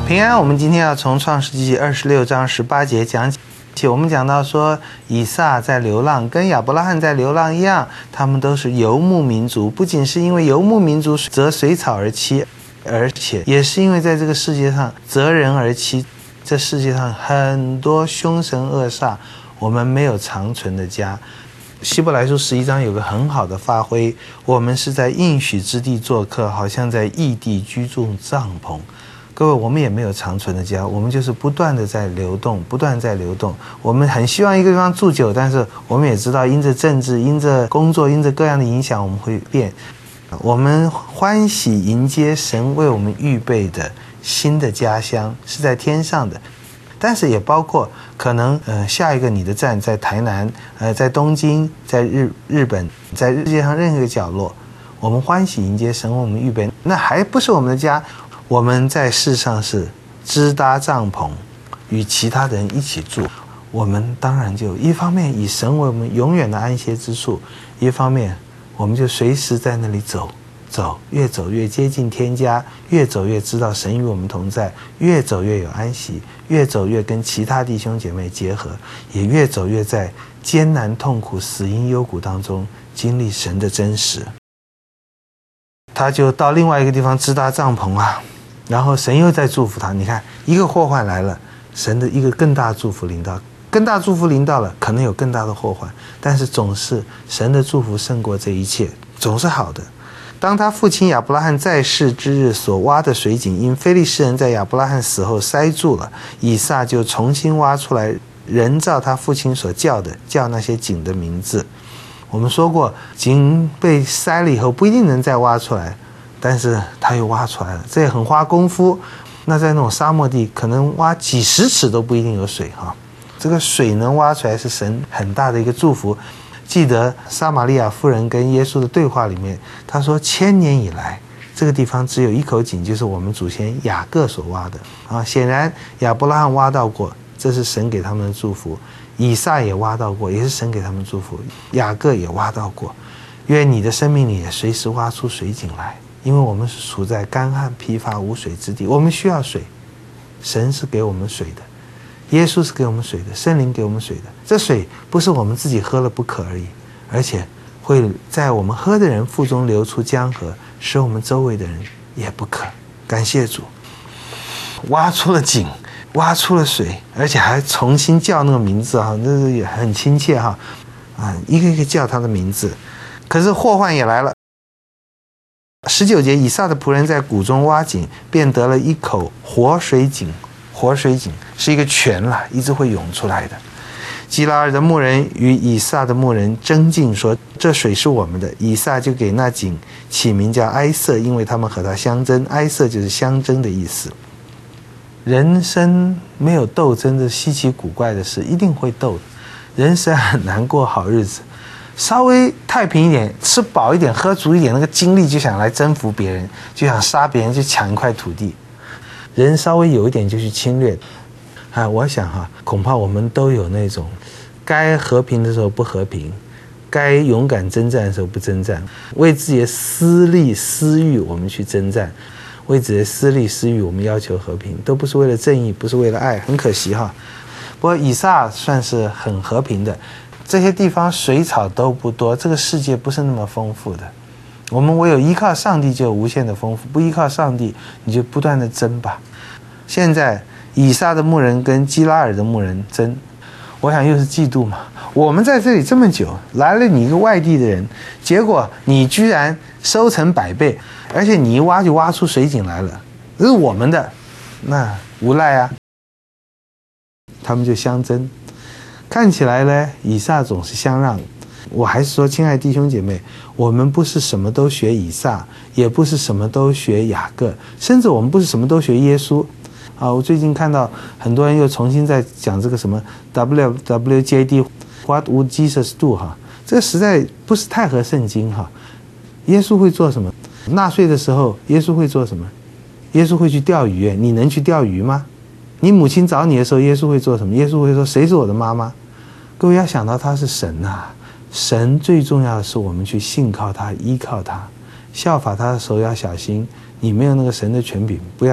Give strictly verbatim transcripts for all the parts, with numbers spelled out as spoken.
平安，我们今天要从创世纪二十六章十八节讲起。我们讲到说，以撒在流浪，跟亚伯拉罕在流浪一样，他们都是游牧民族。不仅是因为游牧民族择随草而栖，而且也是因为在这个世界上择人而栖。这世界上很多凶神恶煞，我们没有长存的家。希伯来书十一章有个很好的发挥，我们是在应许之地做客，好像在异地居住帐篷。各位，我们也没有长存的家，我们就是不断的在流动，不断在流动。我们很希望一个地方住久，但是我们也知道，因着政治、因着工作、因着各样的影响，我们会变。我们欢喜迎接神为我们预备的新的家乡，是在天上的。但是也包括可能呃下一个你的站在台南，呃在东京，在日日本，在世界上任何一个角落，我们欢喜迎接神为我们预备，那还不是我们的家。我们在世上是支搭帐篷，与其他的人一起住。我们当然就一方面以神为我们永远的安歇之处，一方面我们就随时在那里走走，越走越接近天家，越走越知道神与我们同在，越走越有安息，越走越跟其他弟兄姐妹结合，也越走越在艰难痛苦死因幽谷当中经历神的真实。他就到另外一个地方支搭帐篷啊，然后神又在祝福他。你看，一个祸患来了，神的一个更大的祝福临到，更大祝福临到了，可能有更大的祸患，但是总是神的祝福胜过这一切，总是好的。当他父亲亚伯拉罕在世之日所挖的水井，因非利士人在亚伯拉罕死后塞住了，以撒就重新挖出来，人照他父亲所叫的，叫那些井的名字。我们说过，井被塞了以后不一定能再挖出来，但是他又挖出来了，这也很花功夫。那在那种沙漠地，可能挖几十尺都不一定有水哈。这个水能挖出来是神很大的一个祝福。记得撒玛利亚妇人跟耶稣的对话里面，他说千年以来这个地方只有一口井，就是我们祖先雅各所挖的啊。显然亚伯拉罕挖到过，这是神给他们的祝福。以撒也挖到过，也是神给他们祝福。雅各也挖到过。愿你的生命里也随时挖出水井来，因为我们是处在干旱疲乏无水之地，我们需要水。神是给我们水的，耶稣是给我们水的，圣灵给我们水的。这水不是我们自己喝了不可而已，而且会在我们喝的人腹中流出江河，使我们周围的人也不渴。感谢主，挖出了井，挖出了水，而且还重新叫那个名字哈，这是也很亲切哈，啊，一个一个叫他的名字。可是祸患也来了。十九节，以撒的仆人在谷中挖井，便得了一口活水井。活水井是一个泉啦，一直会涌出来的。基拉尔的牧人与以撒的牧人争竞说，这水是我们的。以撒就给那井起名叫埃瑟，因为他们和他相争。埃瑟就是相争的意思。人生没有斗争的稀奇古怪的事，一定会斗的。人生很难过好日子，稍微太平一点，吃饱一点，喝足一点，那个精力就想来征服别人，就想杀别人，就抢一块土地。人稍微有一点就去侵略啊！我想哈、啊，恐怕我们都有那种该和平的时候不和平，该勇敢征战的时候不征战，为自己的私利私欲我们去征战，为自己的私利私欲我们要求和平，都不是为了正义，不是为了爱，很可惜哈。不过以撒算是很和平的，这些地方水草都不多，这个世界不是那么丰富的。我们唯有依靠上帝就有无限的丰富，不依靠上帝你就不断的争吧。现在以撒的牧人跟基拉尔的牧人争，我想又是嫉妒嘛。我们在这里这么久，来了你一个外地的人，结果你居然收成百倍，而且你一挖就挖出水井来了，这是我们的，那无赖啊。他们就相争，看起来呢，以撒总是相让。我还是说，亲爱弟兄姐妹，我们不是什么都学以撒，也不是什么都学雅各，甚至我们不是什么都学耶稣啊！我最近看到很多人又重新在讲这个什么 W W J D What would Jesus do 哈，这个实在不是太合圣经哈。耶稣会做什么？纳税的时候，耶稣会做什么？耶稣会去钓鱼，你能去钓鱼吗？你母亲找你的时候，耶稣会做什么？耶稣会说：“谁是我的妈妈？”各位要想到他是神啊！神最重要的是我们去信靠他，依靠他，效法他的时候要小心，你没有那个神的权柄，不要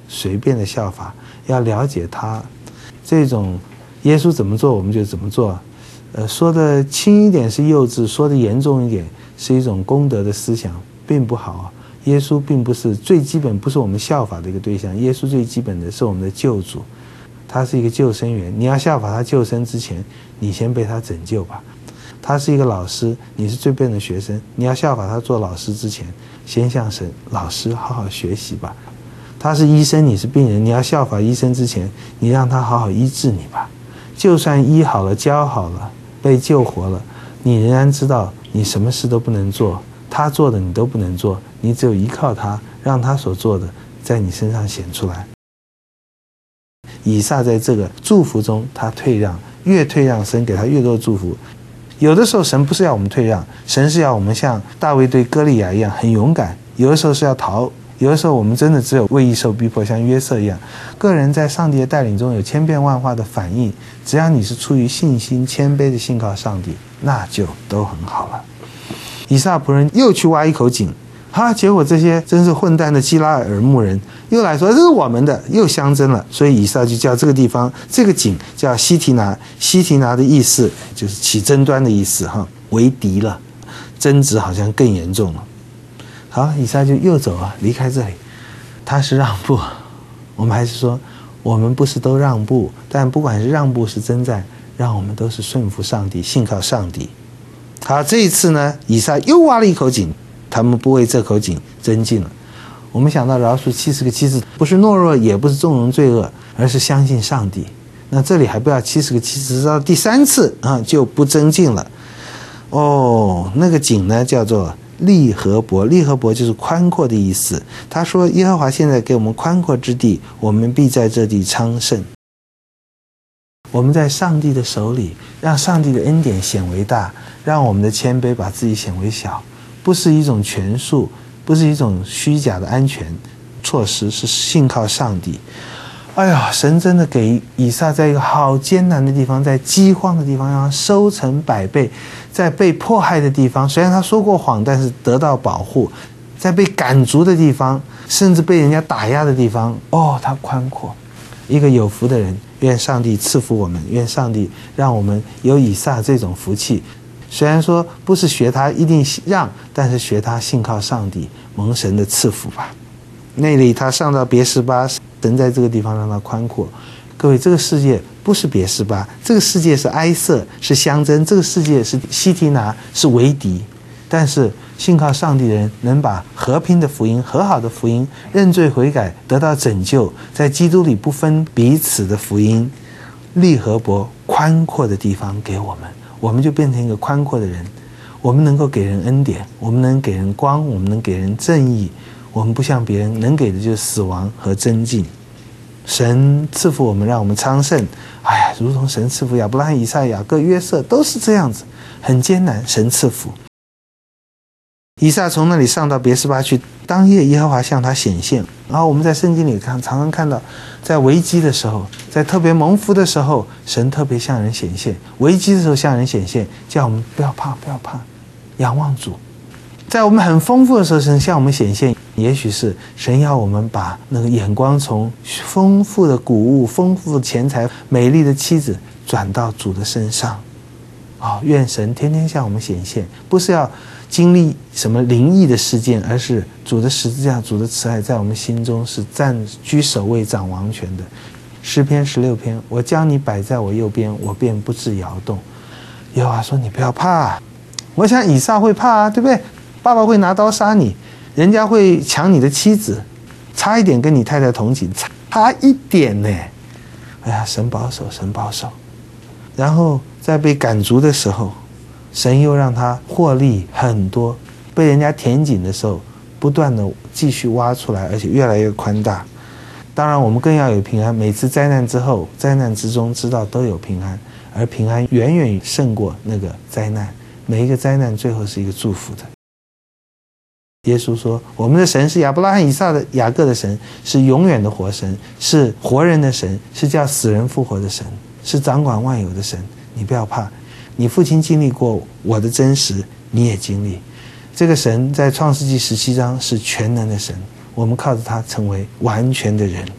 随便的效法，要了解他这种耶稣怎么做我们就怎么做。呃，说的轻一点是幼稚，说的严重一点是一种功德的思想，并不好啊。耶稣并不是最基本，不是我们效法的一个对象。耶稣最基本的是我们的救主，他是一个救生员。你要效法他救生之前，你先被他拯救吧。他是一个老师，你是最笨的学生，你要效法他做老师之前，先向神老师好好学习吧。他是医生，你是病人，你要效法医生之前，你让他好好医治你吧。就算医好了，教好了，被救活了，你仍然知道你什么事都不能做，他做的你都不能做，你只有依靠他，让他所做的在你身上显出来。以撒在这个祝福中，他退让，越退让，神给他越多祝福。有的时候神不是要我们退让，神是要我们像大卫对歌利亚一样很勇敢，有的时候是要逃，有的时候我们真的只有为义受逼迫，像约瑟一样。个人在上帝的带领中有千变万化的反应，只要你是出于信心谦卑的信靠上帝，那就都很好了。以撒仆人又去挖一口井，哈，结果这些真是混蛋的基拉耳木人又来说这是我们的，又相争了。所以以撒就叫这个地方这个井叫西提拿，西提拿的意思就是起争端的意思哈，为敌了，争执好像更严重了。好，以撒就又走啊，离开这里。他是让步，我们还是说我们不是都让步，但不管是让步是征战，让我们都是顺服上帝，信靠上帝。好，这一次呢，以撒又挖了一口井，他们不为这口井增进了。我们想到饶恕七十个妻子，不是懦弱，也不是纵容罪恶，而是相信上帝。那这里还不要七十个妻子，直到第三次啊就不增进了。哦，那个井呢叫做利和伯，利和伯就是宽阔的意思。他说耶和华现在给我们宽阔之地，我们必在这地昌盛。我们在上帝的手里，让上帝的恩典显为大，让我们的谦卑把自己显为小，不是一种权术，不是一种虚假的安全措施，是信靠上帝。哎呀，神真的给以撒在一个好艰难的地方，在饥荒的地方让他收成百倍，在被迫害的地方，虽然他说过谎，但是得到保护，在被赶逐的地方，甚至被人家打压的地方，哦，他宽阔。一个有福的人，愿上帝赐福我们，愿上帝让我们有以撒这种福气。虽然说不是学他一定让，但是学他信靠上帝，蒙神的赐福吧。那里他上到别是巴，神在这个地方让他宽阔。各位，这个世界不是别是巴，这个世界是埃瑟，是相争，这个世界是西提拿，是为敌。但是信靠上帝的人能把和平的福音、和好的福音、认罪悔改得到拯救，在基督里不分彼此的福音，利和伯宽阔的地方给我们，我们就变成一个宽阔的人。我们能够给人恩典，我们能给人光，我们能给人正义，我们不像别人能给的就是死亡和增进。神赐福我们，让我们昌盛。哎呀，如同神赐福亚伯拉罕、以撒、雅各、约瑟，都是这样子，很艰难，神赐福。以撒从那里上到别是巴去，当夜耶和华向他显现。然后我们在圣经里看，常常看到在危机的时候，在特别蒙福的时候，神特别向人显现，危机的时候向人显现，叫我们不要怕，不要怕，仰望主。在我们很丰富的时候，神向我们显现，也许是神要我们把那个眼光从丰富的谷物、丰富的钱财、美丽的妻子转到主的身上。哦，愿神天天向我们显现，不是要经历什么灵异的事件，而是主的十字架、主的慈爱在我们心中是占居首位、掌王权的。诗篇十六篇，我将你摆在我右边，我便不致摇动。耶和华说：“你不要怕。”我想以撒会怕啊，对不对？爸爸会拿刀杀你，人家会抢你的妻子，差一点跟你太太同寝，差一点呢。哎呀，神保守，神保守。然后在被赶逐的时候，神又让他获利很多，被人家填井的时候，不断的继续挖出来，而且越来越宽大。当然我们更要有平安，每次灾难之后、灾难之中知道都有平安，而平安远远胜过那个灾难，每一个灾难最后是一个祝福的。耶稣说，我们的神是亚伯拉罕、以撒的雅各的神，是永远的活神，是活人的神，是叫死人复活的神，是掌管万有的神。你不要怕，你父亲经历过我的真实，你也经历。这个神在创世纪十七章是全能的神，我们靠着他成为完全的人。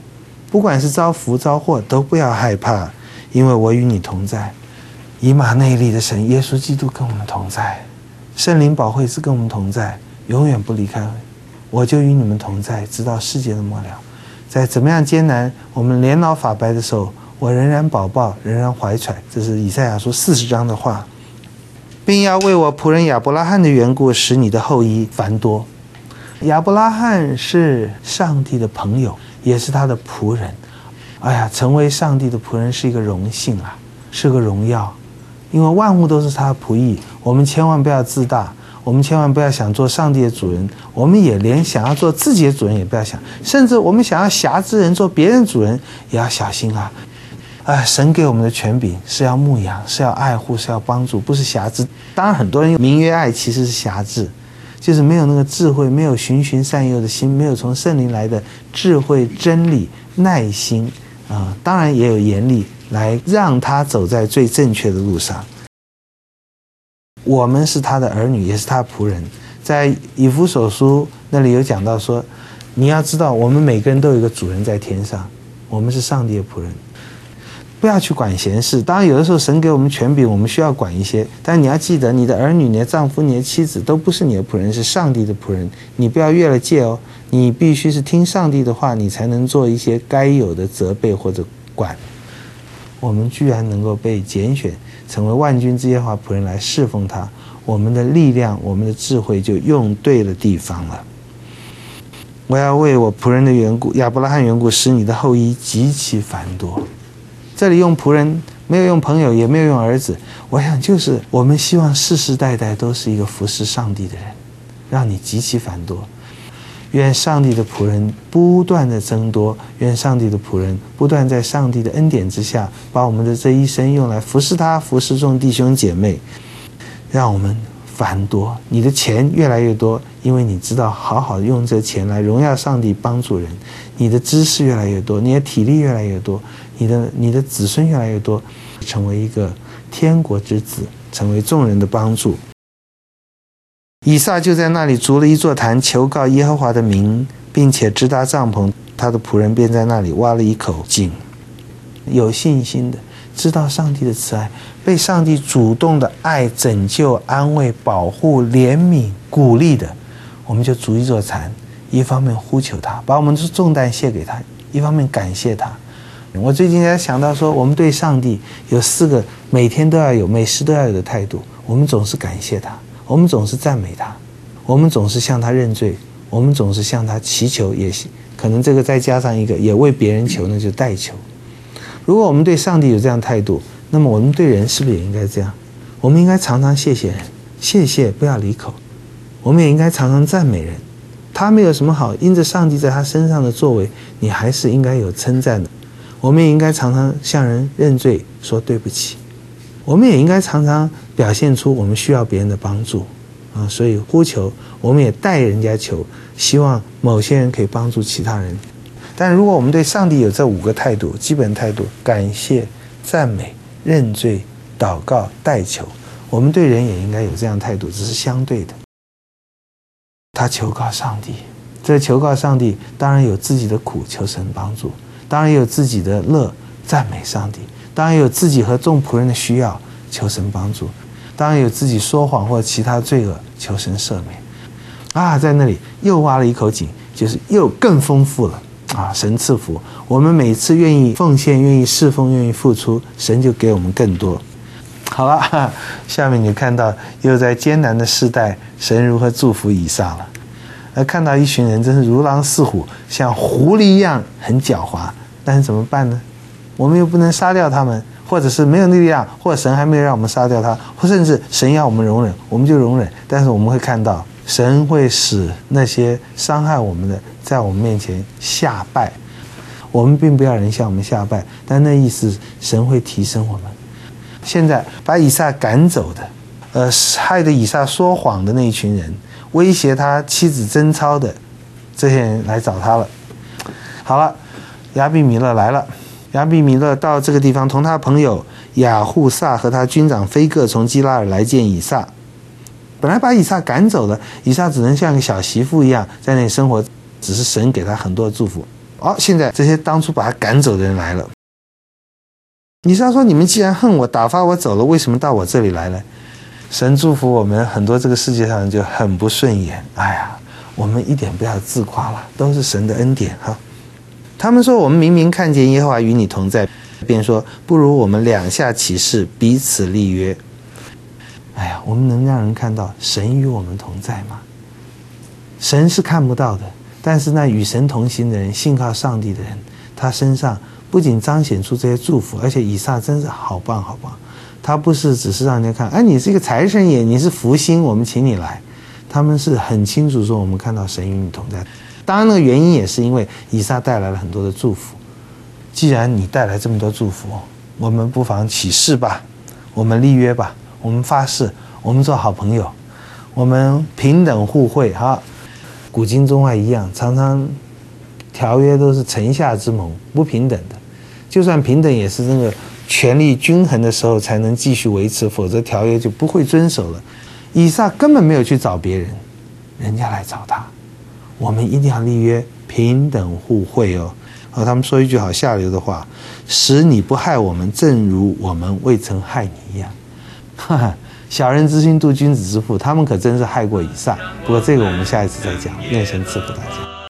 不管是遭福遭祸，都不要害怕，因为我与你同在。以马内利的神耶稣基督跟我们同在，圣灵保惠师跟我们同在，永远不离开。我就与你们同在，直到世界的末了。在怎么样艰难，我们年老发白的时候，我仍然保抱，仍然怀揣。这是以赛亚书四十章的话。并要为我仆人亚伯拉罕的缘故，使你的后裔繁多。亚伯拉罕是上帝的朋友，也是他的仆人。哎呀，成为上帝的仆人是一个荣幸啊，是个荣耀，因为万物都是他的仆役。我们千万不要自大，我们千万不要想做上帝的主人，我们也连想要做自己的主人也不要想，甚至我们想要辖制人做别人主人也要小心啊。啊，神给我们的权柄是要牧养，是要爱护，是要帮助，不是辖制。当然很多人名曰爱，其实是辖制，就是没有那个智慧，没有循循善诱的心，没有从圣灵来的智慧、真理、耐心啊、呃，当然也有严厉来让他走在最正确的路上。我们是他的儿女，也是他的仆人。在以弗所书那里有讲到说，你要知道我们每个人都有一个主人在天上，我们是上帝的仆人。不要去管闲事，当然有的时候神给我们权柄，我们需要管一些，但你要记得，你的儿女、你的丈夫、你的妻子都不是你的仆人，是上帝的仆人，你不要越了界哦。你必须是听上帝的话，你才能做一些该有的责备或者管。我们居然能够被拣选成为万军之耶和华仆人来侍奉他，我们的力量、我们的智慧就用对了地方了。我要为我仆人的缘故，亚伯拉罕缘故，使你的后裔极其繁多。这里用仆人，没有用朋友，也没有用儿子，我想就是我们希望世世代代都是一个服侍上帝的人，让你极其繁多。愿上帝的仆人不断的增多，愿上帝的仆人不断在上帝的恩典之下，把我们的这一生用来服侍他，服侍众弟兄姐妹，让我们繁多。你的钱越来越多，因为你知道好好用这钱来荣耀上帝，帮助人。你的知识越来越多，你的体力越来越多，你的你的子孙越来越多，成为一个天国之子，成为众人的帮助。以撒就在那里筑了一座坛，求告耶和华的名，并且支搭帐篷，他的仆人便在那里挖了一口井。有信心的知道上帝的慈爱，被上帝主动的爱、拯救、安慰、保护、怜悯、鼓励的，我们就筑一座坛，一方面呼求他，把我们的重担卸给他，一方面感谢他。我最近在想到说，我们对上帝有四个每天都要有、每时都要有的态度。我们总是感谢他，我们总是赞美他，我们总是向他认罪，我们总是向他祈求，也可能这个再加上一个也为别人求，那就代求。如果我们对上帝有这样态度，那么我们对人是不是也应该这样？我们应该常常谢谢人，谢谢不要离口。我们也应该常常赞美人，他没有什么好，因着上帝在他身上的作为，你还是应该有称赞的。我们也应该常常向人认罪，说对不起。我们也应该常常表现出我们需要别人的帮助啊，所以呼求，我们也代人家求，希望某些人可以帮助其他人。但如果我们对上帝有这五个态度，基本态度：感谢、赞美、认罪、祷告、代求，我们对人也应该有这样态度，只是相对的。他求告上帝，这求告上帝当然有自己的苦，求神帮助，当然也有自己的乐，赞美上帝，当然也有自己和众仆人的需要，求神帮助，当然有自己说谎或其他罪恶，求神赦免。啊，在那里又挖了一口井，就是又更丰富了啊！神赐福，我们每次愿意奉献、愿意侍奉、愿意付出，神就给我们更多。好了，下面你看到又在艰难的世代，神如何祝福以撒了。而看到一群人真是如狼似虎，像狐狸一样很狡猾，但是怎么办呢？我们又不能杀掉他们，或者是没有力量，或者神还没有让我们杀掉他，或甚至神要我们容忍，我们就容忍。但是我们会看到，神会使那些伤害我们的在我们面前下拜。我们并不要人向我们下拜，但那意思神会提升我们。现在把以撒赶走的，呃，害得以撒说谎的那一群人，威胁他妻子贞操的这些人来找他了。好了，亚比米勒来了。亚比米勒到这个地方，同他朋友亚户撒和他军长菲各从基拉尔来见以撒。本来把以撒赶走了，以撒只能像个小媳妇一样在那里生活，只是神给他很多的祝福。 哦，现在这些当初把他赶走的人来了。以撒说：“你们既然恨我，打发我走了，为什么到我这里来了？”神祝福我们，很多这个世界上就很不顺眼。哎呀，我们一点不要自夸了，都是神的恩典哈。他们说：“我们明明看见耶和华与你同在。”便说：“不如我们两下起誓，彼此立约。”哎呀，我们能让人看到神与我们同在吗？神是看不到的，但是那与神同行的人，信靠上帝的人，他身上不仅彰显出这些祝福，而且以撒真是好棒好棒。他不是只是让人家看，哎，你是一个财神爷，你是福星，我们请你来。他们是很清楚说，我们看到神与你同在。当然，那个原因也是因为以撒带来了很多的祝福。既然你带来这么多祝福，我们不妨起誓吧，我们立约吧，我们发誓，我们做好朋友，我们平等互惠哈。古今中外一样，常常条约都是臣下之盟，不平等的。就算平等，也是那个权力均衡的时候才能继续维持，否则条约就不会遵守了。以撒根本没有去找别人，人家来找他。我们一定要立约，平等互惠哦。哦，他们说一句好下流的话：“使你不害我们，正如我们未曾害你一样。”哈哈，小人之心度君子之腹，他们可真是害过以撒。不过这个我们下一次再讲。愿神赐福大家。